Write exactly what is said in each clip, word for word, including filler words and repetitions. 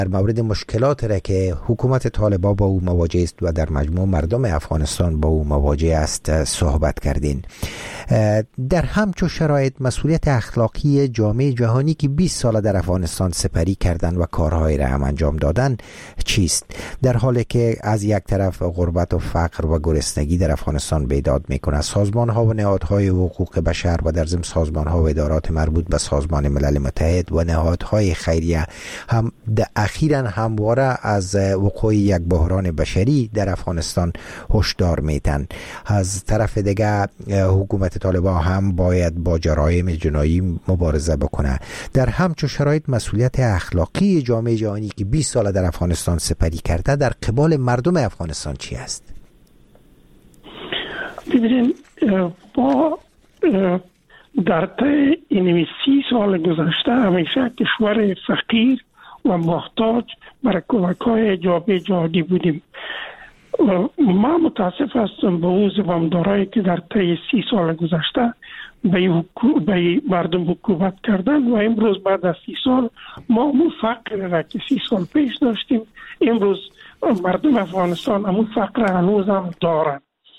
در مورد مشکلات را که حکومت طالبان با او مواجه است و در مجموع مردم افغانستان با او مواجه است صحبت کردین. در همچون شرایط مسئولیت اخلاقی جامعه جهانی که بیست سال در افغانستان سپری کردن و کارهای را هم انجام دادن چیست؟ در حالی که از یک طرف غربت و فقر و گرسنگی در افغانستان بیداد میکنه، سازمان ها و نهادهای حقوق بشر و در ضمن سازمان ها و ادارات مربوط به سازمان ملل متحد و نهادهای خیریه هم اخیراً همواره از وقوع یک بحران بشری در افغانستان هشدار میتن. از طرف دیگه حکومت طالبان هم باید با جرایم جنایی مبارزه بکنه. در همچون شرایط مسئولیت اخلاقی جامعه جهانی که بیست سال در افغانستان سپری کرده در قبال مردم افغانستان چی است؟ ببینید، با در طی این سی سال گذشته همیشه کشور فقیر و محتاج برای کمک‌های جامعه جهانی بودیم. ما متاسف هستم به اون زمامدارایی که در طی سی سال گذشته به, به مردم حکومت کردن و امروز بعد از سی سال ما اون فقر را که سی سال پیش داشتیم امروز مردم افغانستان همون فقر هنوز هم دارن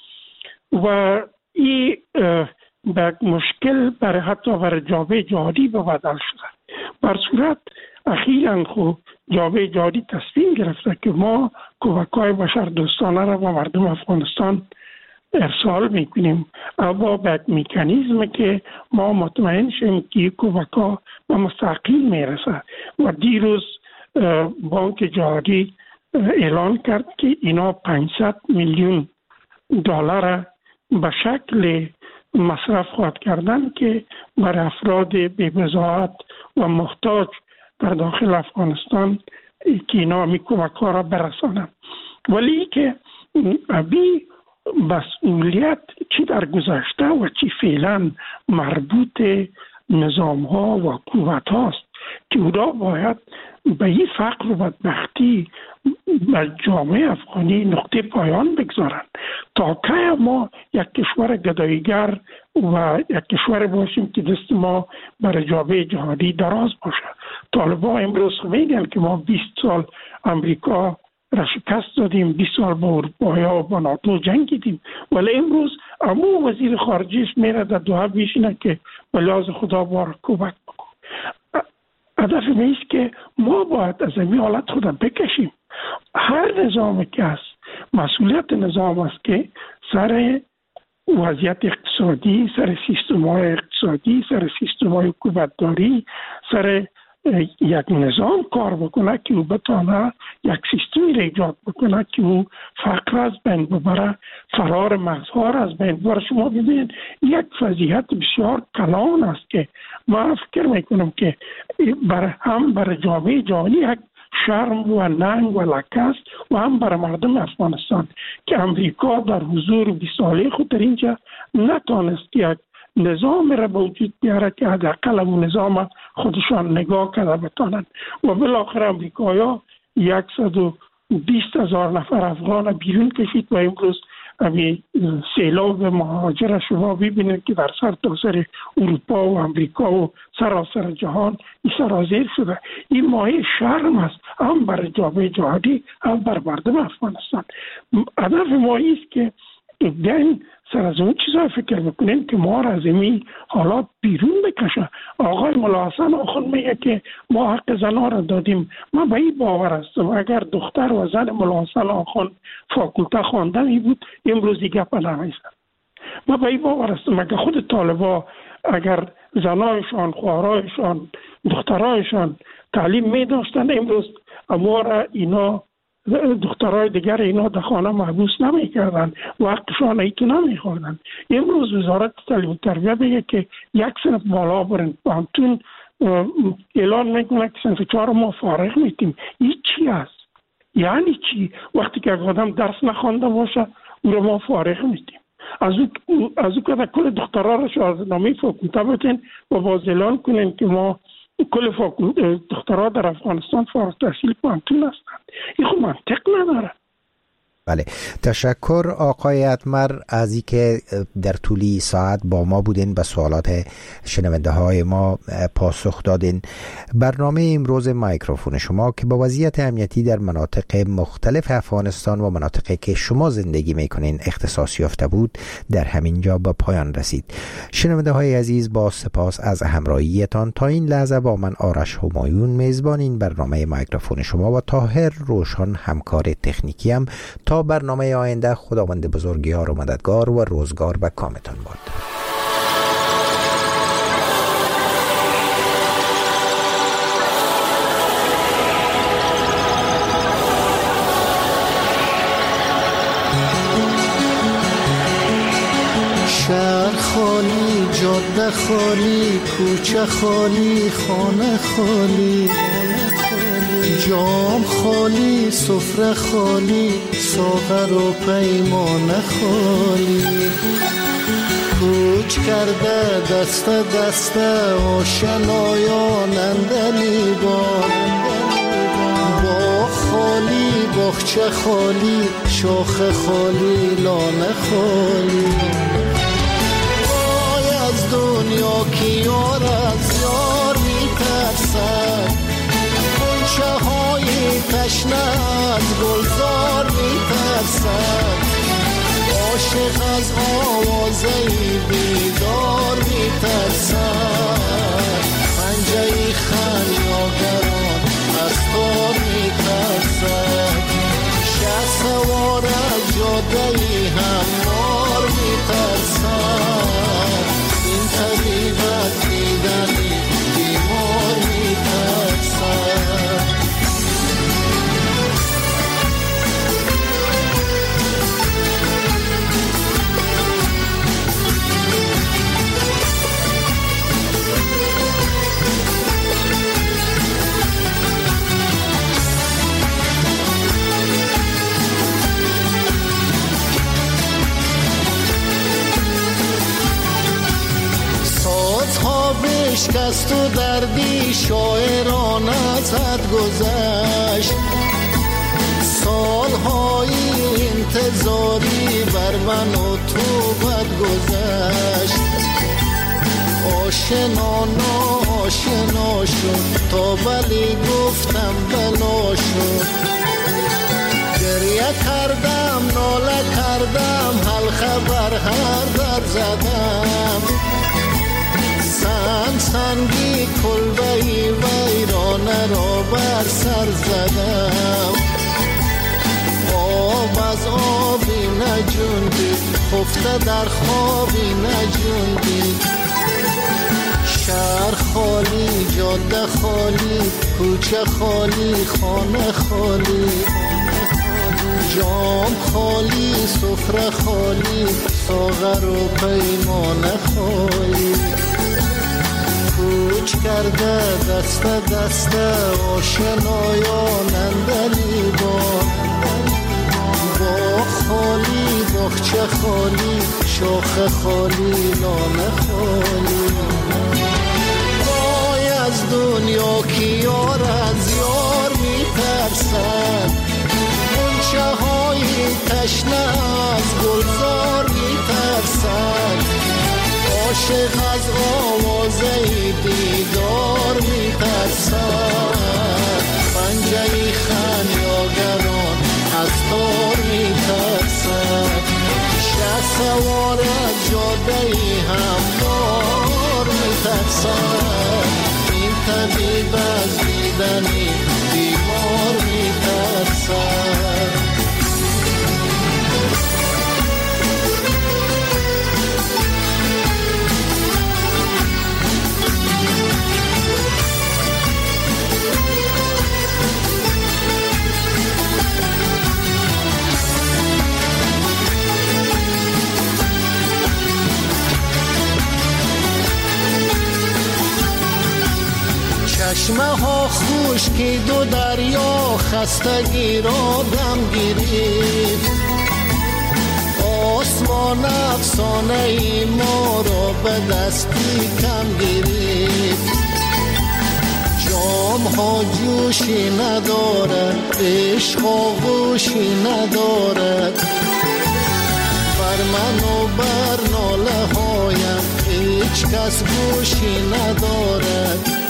و این به مشکل برای حتی برای جامعه جهانی به بدل شده. بر صورت اخیراً خو جامعه جهانی تصمیم گرفته که ما کمک‌های بشر دوستانه را به مردم افغانستان ارسال میکنیم، اما به مکانیزم که ما مطمئن شیم که کمک‌ها به مستقیم میرسه. و دیروز بانک جهانی اعلان کرد که اینا پانصد میلیون دلار به شکل مصرف خواهد کردن که برای افراد بی‌بضاعت و محتاج در داخل افغانستان که اینا می کمک ها را برسانند. ولی که ابی مسئولیت چی در گذشته و چی فعلا مربوط نظام ها و قوت هاست که اونا باید به این فقر و بدبختی به جامعه افغانی نقطه پایان بگذارند تا که ما یک کشور گداییگر و یک کشور باشیم که دست ما برای جامعه جهانی دراز باشه. طالبان امروز میگن که ما بیست سال امریکا را شکست دادیم، بیست سال با اروپایی ها و با ناتو جنگیدیم، ولی امروز امو وزیر خارجیش میره در دوحه بیشینه که بلاز خدا بار کمک بکن. هدف میست که ما باید از این حالت خود بکشیم. هر نظامی که هست مسئولیت نظام است که سر وضعیت اقتصادی، سر سیستم های اقتصادی، سر سیستم های حکومتداری، سر یک نظام کار بکنه که او بتانه یک سیستمی را ایجاد بکنه که او فقر از بین ببره، فرار مغزها را از بین ببره. شما ببینید یک فضیحت بسیار کلان است که من فکر میکنم که برای هم برای جامعه جهانی یک شرم و ننگ و لکه است و هم برای مردم افغانستان که امریکا در حضور بیست ساله خود در اینجا نتانست یک نظام را به وجود بیاره که حداقل اون نظام خودشان نگاه کرده بتانند و بالاخره امریکایا صد و بیست هزار نفر افغان بیرون کشید و امروز امی سیلاب مهاجر شما ببینید که در سر تا سر اروپا و امریکا و سراسر جهان این سرازیر شده. این مایه شرم است هم برای جامعه جهانی هم بر مردم افغانستان. هدف ما است که دین سر از اون چیزا فکر بکنیم که ما را از این حالات بیرون بکشه. آقای ملا حسن آخوند میگه که ما حق زنها را دادیم. من به این باور هستم اگر دختر و زن ملا حسن آخوند فاکولته خوانده می بود امروز دیگه گپ نمیزد. من به این باور هستم اگر خود طالبا اگر زنایشان، خواهرایشان، دخترایشان تعلیم می داشتن امروز ما را اینا دخترای دیگر اینا در خانه محبوس نمی کردن و حقشان ایتو نمی خوردن. امروز وزارت تعلیم و تربیت بگه که یک صنف بالا برن پانتون اعلان میکنه که صنف چهار ما فارغ میتیم. این چی است؟ یعنی چی؟ وقتی که آدم درس نخوانده باشه او رو ما فارغ میتیم. از او از او که کل دخترها را شاهدنامه فاکولته بتین و باز اعلان کنین که ما کل فاکولته، دخترها در افغانستان فارغ التحصیل پانتون هستند. این خب منطق نداره. بله، تشکر آقای اتمر از اینکه در طولی ساعت با ما بودین، به سوالات شنونده های ما پاسخ دادین. برنامه امروز مایکروفون شما که با وضعیت امنیتی در مناطق مختلف افغانستان و مناطقی که شما زندگی میکنین اختصاص یافته بود در همین جا به پایان رسید. شنونده های عزیز، با سپاس از همراهیتان. تا این لحظه با من آرش همایون میزبان این برنامه مایکروفون شما و طاهر روشن همکار تکنیکی هم. تا برنامه آینده، خداوند بزرگیار و مددگار و روزگار به کامتان باد. شهر خالی، جاده خالی، کوچه خالی، خانه خالی، جام خالی، سفره خالی، ساغر و پیمانه خالی. کوچ کرده دست دست آشنایان اندلی باد. باغ خالی، باغچه خالی، شاخ خالی، لانه خالی. وای از دنیا که یار از یار میترسد، گلچه های تشنه از گلزار میترسد. عاشق از آوازه بیدار میترسد. پنجه خمیازگران از تار میترسد. شه سوار از جاده هموار میترسد. این طبیب از دیدنی بیمار میترسد. بشکست و دردی شاعران از حد گذشت. سالهای انتظاری بر من و تو بد گذشت. آشنا ناآشنا شد تا ولی گفتم بلا شد. گریه کردم ناله کردم حل خبر هر در زدم. سنگ سنگی کلبهی ویرانه را بر سر زدم. آب از آبی نجوندی، خفته در خوابی نجوندی. شهر خالی، جاده خالی، کوچه خالی، خانه خالی. جام خالی، سفره خالی، ساغر و پیمانه خالی. کوچ کرده دست دست آشنایان اندلی باد. باغ خالی، باغچه خالی، شاخ خالی، لانه خالی. وای از دنیا که یار از یار میترسد. گلچه های تشنه از گلزار میترسد. عاشق از آوازه دیدار میترسد. پنجه خمیازگران از تار میترسد. شه سوار از جاده هموار میترسد. این طبیب از دیدنی بیمار میترسد. چشمه ها خشکید و دریا خستگی را دم گرفت. آسمان افسانه ای ما را به دستی کم گرفت. جام ها جوشی ندارد، عشق آغوشی ندارد. بر من و بر ناله هایم هیچ کس گوشی ندارد.